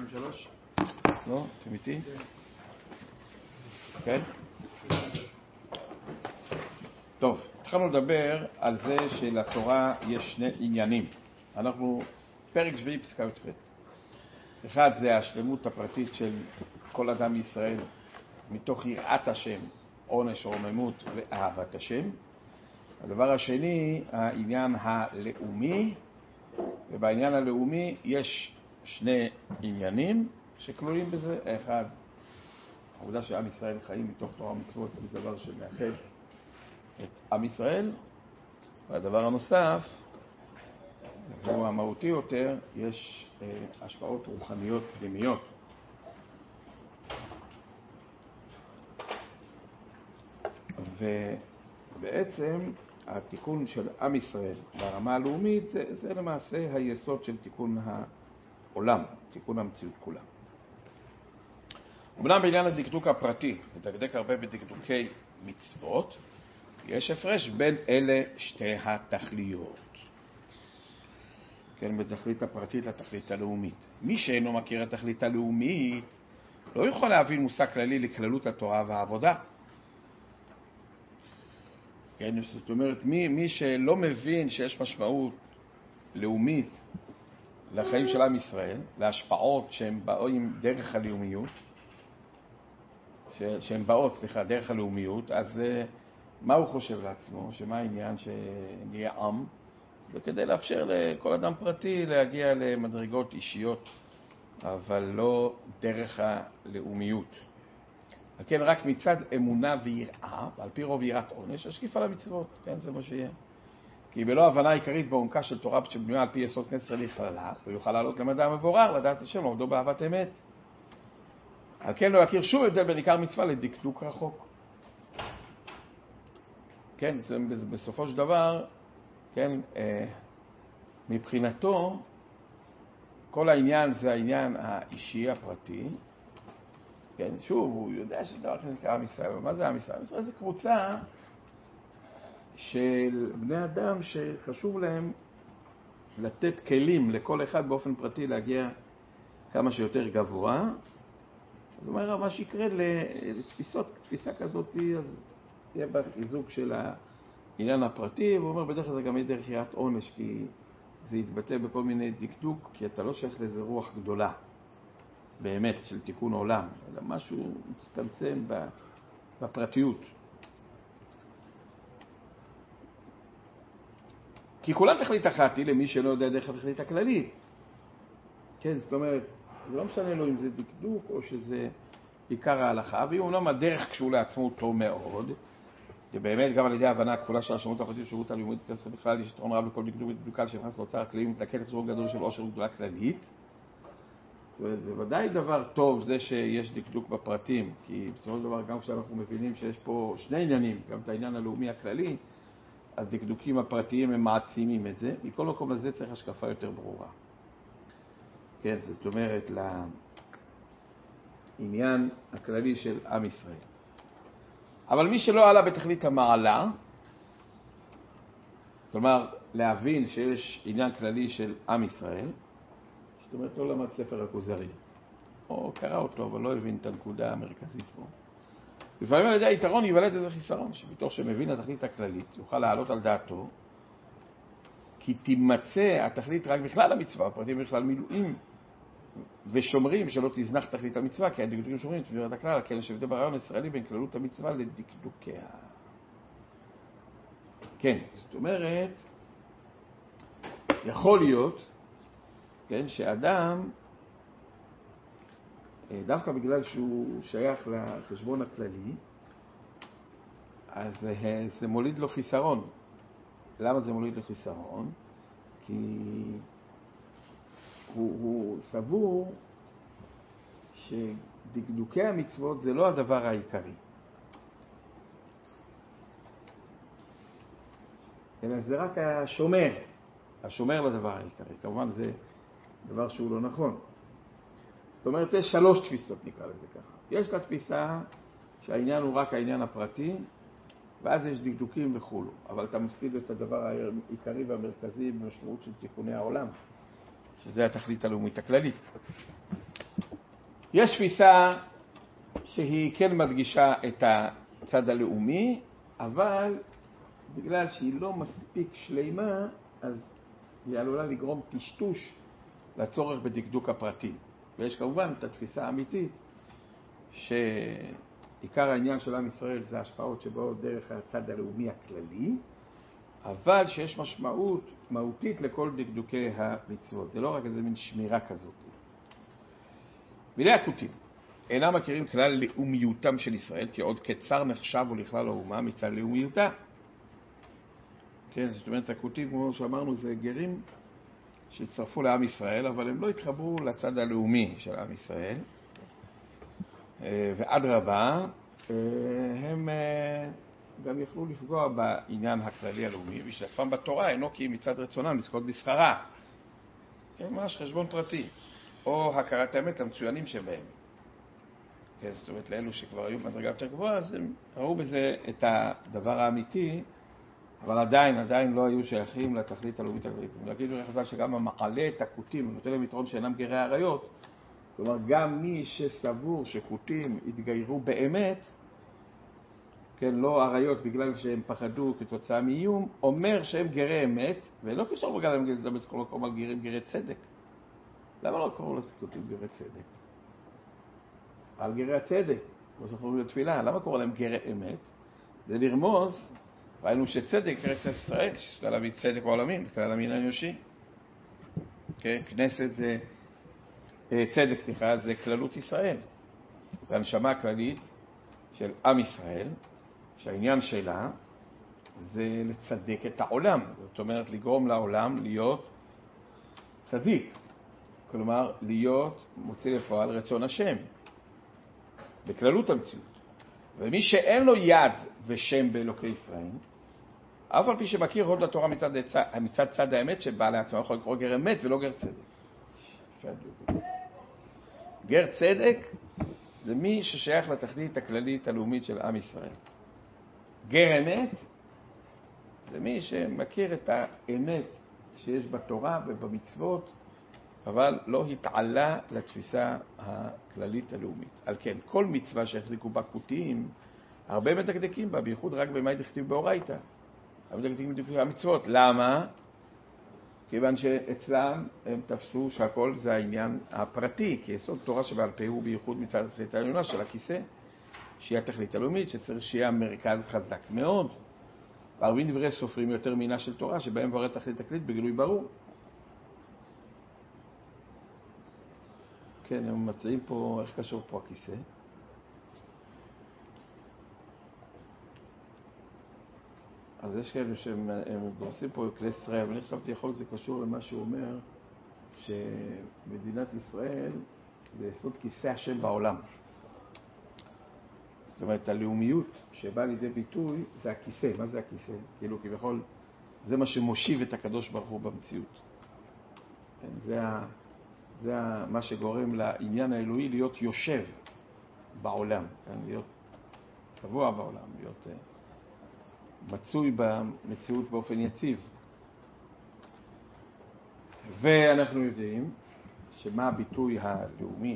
53? לא? אתם איתי? כן? טוב, התחלנו לדבר על זה שלתורה יש שני עניינים. אנחנו פרק שביעי פסקה י"ח. אחד זה השלמות הפרטית של כל אדם מישראל מתוך יראת השם, עונש, רוממות ואהבת השם. הדבר השני, העניין הלאומי, ובעניין הלאומי יש שני עניינים שכלולים בזה. אחד, העובדה שעם ישראל חיים מתוך תורה ומצוות, זה דבר שמאחד את עם ישראל. והדבר הנוסף, והוא המהותי יותר, יש השפעות רוחניות פנימיות. ובעצם התיקון של עם ישראל ברמה הלאומית זה למעשה היסוד של תיקון העולם, תיקון המציאות כולה. אמנם בעניין הדקדוק הפרטי, לדקדק הרבה בדקדוקי מצוות, יש הפרש בין אלה שתי התכליות. כן, בתכלית הפרטית לתכלית הלאומית. מי שאינו מכיר את התכלית הלאומית לא יכול להבין מושג כללי לכללות התורה והעבודה. כן, זאת אומרת, מי שלא מבין שיש משמעות לאומית לחיים של עם ישראל, להשפעות שהן באים דרך הלאומיות, דרך הלאומיות, אז מה הוא חושב לעצמו? שמה העניין שנהיה עם? וכדי לאפשר לכל אדם פרטי להגיע למדרגות אישיות, אבל לא דרך הלאומיות. כן, רק מצד אמונה ויראה, על פי רוב יראת עונש, השקיף על המצוות, כן, זה מה שיהיה. כי בלא הבנה עיקרית בעומקה של תורה שבנויה על פי יסוד כנסת לכללה, הוא יוכל לעלות למדע מבורר, לדעת השם, עובדו באהבת אמת. על כן לא יכיר שום הבדל בין עיקר מצווה לדקדוק רחוק. כן, בסופו של דבר, כן, מבחינתו, כל העניין זה העניין האישי הפרטי. כן, שוב, הוא יודע שדבר כזה נקרא עם ישראל. מה זה עם ישראל? עם ישראל זה קבוצה של בני אדם שחשוב להם לתת כלים לכל אחד באופן פרטי להגיע כמה שיותר גבוה. זאת אומרת, מה שיקרה לתפיסה כזאת, אז יהיה בחיזוק של העניין הפרטי, והוא אומר, בדרך כלל זה גם יהיה דרך יראת עונש, כי זה יתבטא בכל מיני דקדוק, כי אתה לא שייך לזה רוח גדולה, באמת, של תיקון עולם, אלא משהו מצטמצם בפרטיות. כי כולם תכלית אחת היא למי שלא יודע דרך התכלית הכללית. כן, זאת אומרת, זה לא משנה לו אם זה דקדוק או שזה עיקר ההלכה, ואם אומנם הדרך כשהוא לעצמו טוב מאוד, ובאמת גם על ידי ההבנה הכפולה של השלמות הפרטית ושירות הלאומית, בכלל יש יתרון רב לכל דקדוק ודקדוקה שנכנס לאוצר הכללי ומתלכד לחזור גדול של עושר וגדולה כללית. זה ודאי דבר טוב זה שיש דקדוק בפרטים, כי בסופו של דבר גם כשאנחנו מבינים שיש פה שני עניינים, גם את העניין הלאומי הכללי, הדקדוקים הפרטיים הם מעצימים את זה. מכל מקום לזה צריך השקפה יותר ברורה. כן, זאת אומרת לעניין הכללי של עם ישראל. אבל מי שלא עלה בתכלית המעלה, כלומר להבין שיש עניין כללי של עם ישראל, זאת אומרת לא למד ספר הכוזרי, או קרא אותו אבל לא הבין את הנקודה המרכזית פה. לפעמים על ידי היתרון ייוולד איזה חיסרון, שבתוך שמבין התכלית הכללית יוכל לעלות על דעתו, כי תימצא התכלית רק בכלל המצווה, הפרטים בכלל מילואים ושומרים שלא תזנח תכלית המצווה, כי הדקדוקים שומרים את שמירת הכלל, כן, שבטא ברעיון הישראלי בין כללות המצווה לדקדוקיה. כן, זאת אומרת, יכול להיות, כן, שאדם, דווקא בגלל שהוא שייך לחשבון הכללי, אז זה מוליד לו חיסרון. למה זה מוליד לו חיסרון? כי הוא סבור שדקדוקי המצוות זה לא הדבר העיקרי. אלא זה רק השומר לדבר העיקרי. כמובן זה דבר שהוא לא נכון. זאת אומרת, יש שלוש תפיסות נקרא לזה ככה. יש את התפיסה שהעניין הוא רק העניין הפרטי, ואז יש דקדוקים וכו'. אבל אתה מפסיד את הדבר העיקרי והמרכזי במשמעות של תיקוני העולם, שזה התכלית הלאומית הכללית. יש תפיסה שהיא כן מדגישה את הצד הלאומי, אבל בגלל שהיא לא מספיק שלמה, אז היא עלולה לגרום טשטוש לצורך בדקדוק הפרטי. ויש כמובן את התפיסה האמיתית, שעיקר העניין של עם ישראל זה ההשפעות שבאות דרך הצד הלאומי הכללי, אבל שיש משמעות מהותית לכל דקדוקי המצוות. זה לא רק איזה מין שמירה כזאת. מילי הכותים אינם מכירים כלל לאומיותם של ישראל, כי עוד קצר נחשב ולכלל האומה מצד לאומיותה. כן, זאת אומרת, הכותים, כמו שאמרנו, זה גרים שהצטרפו לעם ישראל, אבל הם לא התחברו לצד הלאומי של עם ישראל. ועד רבה, הם גם יכלו לפגוע בעניין הכללי הלאומי, והשתתפם בתורה אינו כי מצד רצונם לזכות בשכרה. כן, ממש חשבון פרטי, או הכרת האמת למצוינים שבהם. כן, זאת אומרת, לאלו שכבר היו במדרגה יותר גבוהה, אז הם ראו בזה את הדבר האמיתי, אבל עדיין לא היו שייכים לתכלית הלאומית הכללית. להגיד בחז"ל שגם המעלה את הכותים, ונותן להם יתרון שאינם גרי עריות, כלומר, גם מי שסבור שכותים התגיירו באמת, כן, לא עריות בגלל שהם פחדו כתוצאה מאיום, אומר שהם גרי אמת, ולא כשאומר בגלל הם גרי אמת, כל מקום על גרי צדק. למה לא קראו לכותים גרי צדק? על גרי הצדק, כמו שאנחנו אומרים בתפילה, למה קראו להם גרי אמת? זה לרמוז, ראינו שצדק ארץ ישראל, שכלל להביא צדק בעולמים, כלל המין האנושי. כן, כנסת זה צדק, זה כללות ישראל. זה הנשמה הכללית של עם ישראל, שהעניין שלה זה לצדק את העולם. זאת אומרת, לגרום לעולם להיות צדיק. כלומר, להיות מוציא לפועל רצון השם, בכללות המציאות. ומי שאין לו יד ושם באלוקי ישראל, אף על פי שמכיר הוד לתורה מצד צד האמת שבא לעצמו, יכול לקרוא גר אמת ולא גר צדק. גר צדק זה מי ששייך לתכלית הכללית הלאומית של עם ישראל. גר אמת זה מי שמכיר את האמת שיש בתורה ובמצוות, אבל לא התעלה לתפיסה הכללית הלאומית. על כן, כל מצווה שהחזיקו בה כותים, הרבה מדקדקים בה, בייחוד רק במה דכתיב באורייתא. הרבה מדקדקים בדקדוקי המצוות. למה? כיוון שאצלם הם תפסו שהכל זה העניין הפרטי, כי יסוד תורה שבעל פה הוא בייחוד מצד התכלית העליונה של הכיסא, שהיא התכלית הלאומית, שצריך שיהיה המרכז חזק מאוד. והרבים דברי סופרים יותר מינה של תורה, שבהם מבאר תכלית הכללית בגילוי ברור. כן, הם מצאים פה, איך קשור פה הכיסא? אז יש כאלה שהם דורסים פה כלי ישראל, ואני חשבתי יכול להיות זה קשור למה שהוא אומר, שמדינת ישראל זה יסוד כיסא השם בעולם. זאת אומרת, הלאומיות שבאה לידי ביטוי זה הכיסא. מה זה הכיסא? כאילו כביכול זה מה שמושיב את הקדוש ברוך הוא במציאות. זה מה שגורם לעניין האלוהי להיות יושב בעולם, להיות קבוע בעולם, להיות מצוי במציאות באופן יציב. ואנחנו יודעים שמה הביטוי הלאומי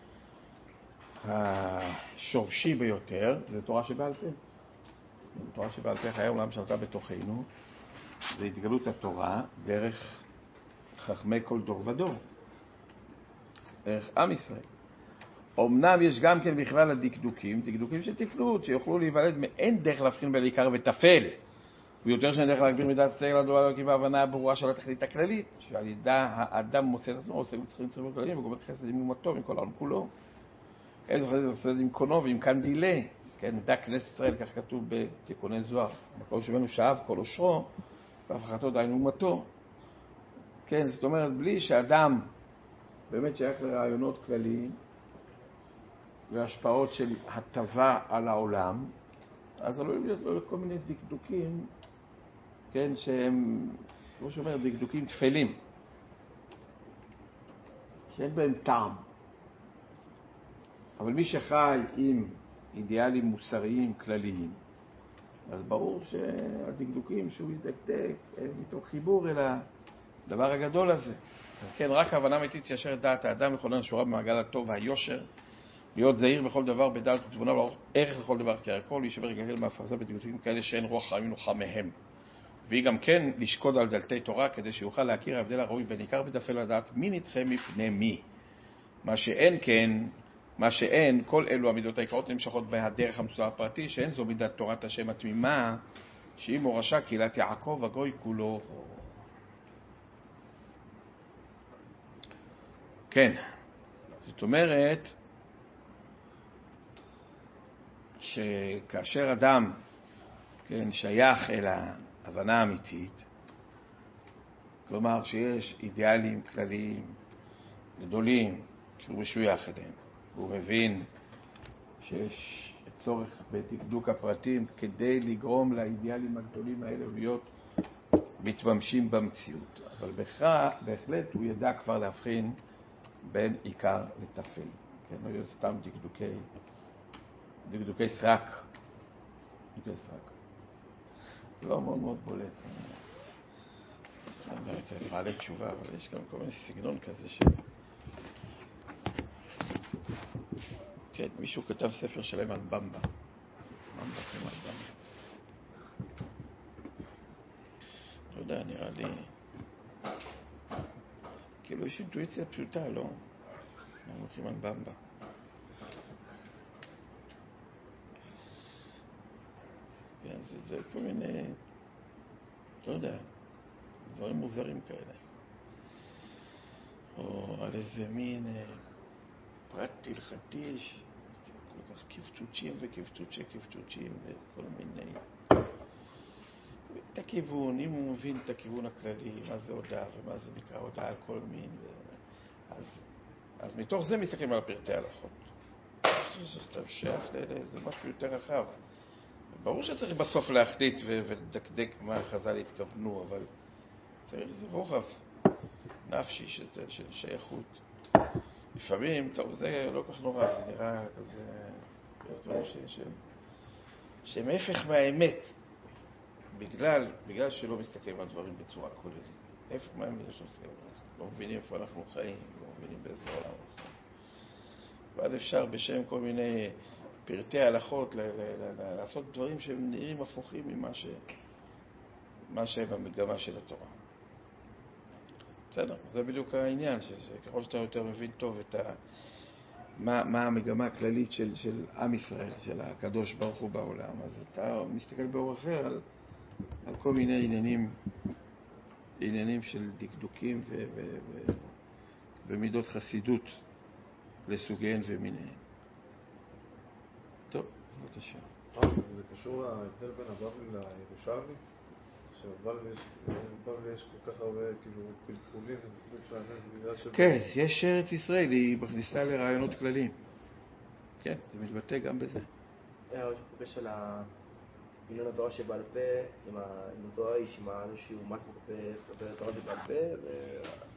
השורשי ביותר, זה תורה שבעל פה. תורה שבעל פה חיי עולם שלטה בתוכנו, זה התגלות התורה דרך חכמי כל דור ודור, דרך עם ישראל. אמנם יש גם כן בכלל הדקדוקים, דקדוקים של תפלות, שיוכלו להיוולד מאין דרך להבחין בין עיקר וטפל, ויותר שאין דרך להגביר מידת צעיר לדבר אלוקים והבנה הברורה של התכלית הכללית, שעל ידה האדם מוצא את עצמו, עושה מצרים צריכים כלליים, וגומר חסד עם אומתו, עם כל העולם כולו. איזה חסד עם קונו ועם קנדילה, כן, דק כנסת ישראל, כך כתוב בתיקוני זוהר, מקום שבנו שאב כל אושרו, והפכתו דין אומתו. כן, זאת אומרת, בלי שאדם באמת שייך לרעיונות כלליים, והשפעות של הטבה על העולם, אז עלולים להיות לו כל מיני דקדוקים, כן, שהם, כמו שאומר, דקדוקים תפלים, שאין בהם טעם. אבל מי שחי עם אידיאלים מוסריים כלליים, אז ברור שהדקדוקים שהוא ידקדק הם מתוך חיבור אל הדבר הגדול הזה, כן, רק ההבנה אמיתית תיישר את דעת האדם לכונן שורה במעגל הטוב והיושר, להיות זהיר בכל דבר בדעת ותבונה ולערוך ערך לכל דבר, כי הכל להישבר רגל מהפרזה בדקדוקים כאלה שאין רוח חיים נוחה מהם. והיא גם כן לשקוד על דלתי תורה כדי שיוכל להכיר ההבדל הראוי בין עיקר ודפל לדעת מי נדחה מפני מי. מה שאין, כל אלו המידות העיקרות נמשכות בהדרך המסודר הפרטי, שאין זו מידת תורת השם התמימה, שהיא מורשה קהילת יעקב הגוי כולו. כן, זאת אומרת שכאשר אדם שייך אל ההבנה האמיתית, כלומר שיש אידיאלים כלליים גדולים שהוא משוייך אליהם, והוא מבין שיש צורך בדקדוק הפרטים כדי לגרום לאידיאלים הגדולים האלה להיות מתממשים במציאות, אבל בהחלט הוא ידע כבר להבחין בין עיקר לטפל, כן, לא יהיו סתם דקדוקי סרק. זה לא מאוד מאוד בולט. אני מעלה תשובה, אבל יש גם כל מיני סגנון כזה כן, מישהו כתב ספר שלם על במבה. לא יודע, נראה לי כאילו יש אינטואיציה פשוטה, לא? אנחנו הולכים על במבה. כן, זה כל מיני, לא יודע, דברים מוזרים כאלה. או על איזה מין פרט הלכתי, כל כך כפצ'וצ'ים וכפצ'וצ'ים וכל מיני. את הכיוון, אם הוא מבין את הכיוון הכללי, מה זה הודעה ומה זה נקרא הודעה על כל מין, אז מתוך זה מסתכלים על פרטי ההלכות. זה שייך לאיזה משהו יותר רחב. ברור שצריך בסוף להחליט ולדקדק מה חז"ל התכוונו, אבל צריך איזה רוחב נפשי של שייכות. לפעמים, טוב, זה לא כך נורא, זה נראה כזה, שהם הפך מהאמת, בגלל שלא מסתכלים על דברים בצורה כוללת. הפך מהאמת שלא מסתכלים על זה. לא מבינים איפה אנחנו חיים, לא מבינים באיזה עולם אנחנו חיים. ועד אפשר בשם כל מיני פרטי הלכות לעשות דברים שהם נראים הפוכים ממה שהם המגמה של התורה. בסדר, זה בדיוק העניין, שככל שאתה יותר מבין טוב מה המגמה הכללית של עם ישראל, של הקדוש ברוך הוא בעולם, אז אתה מסתכל באור אחר על כל מיני עניינים של דקדוקים ומידות חסידות לסוגיהן ומיניהן. טוב, זאת השם. זה קשור להבדל בין הבבלי לירושלמי? שבבבלי יש כל כך הרבה פלפולים בגלל של... כן, יש ארץ ישראל, היא מכניסה לרעיונות כלליים. כן, זה מתבטא גם בזה. יש פה של עניין התורה שבעל פה, עם אותו האיש, עם איזשהו מצב בתורה שבעל פה,